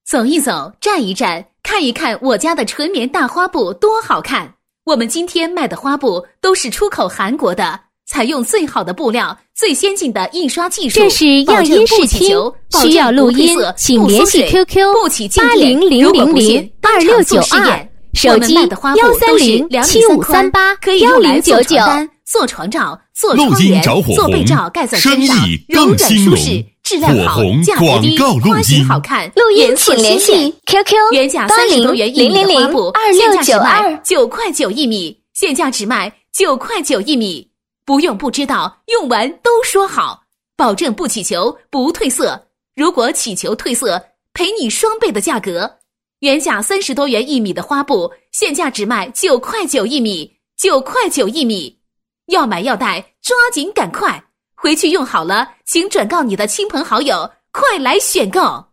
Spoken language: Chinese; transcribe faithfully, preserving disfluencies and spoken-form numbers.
走一走，站一站，看一看我家的纯棉大花布多好看。我们今天卖的花布都是出口韩国的，采用最好的布料，最先进的印刷技术。 这是样音视听，需要录音请联系 Q Q 八零零零零二六九二，手机幺三零七五三八幺零九九。 做床罩、做窗帘、做被罩，盖在身上，柔软舒适，质量好，价格低，花型好看。 录音请联系 Q Q 原价三十多元一米的花布，现价只卖九块九一米，现价只卖九块九一米。不用不知道，用完都说好，保证不起球不褪色。如果起球褪色，赔你双倍的价格。原价三十多元一米的花布，现价只卖九块九一米，九块九一米。要买要带，抓紧赶快！回去用好了，请转告你的亲朋好友，快来选购。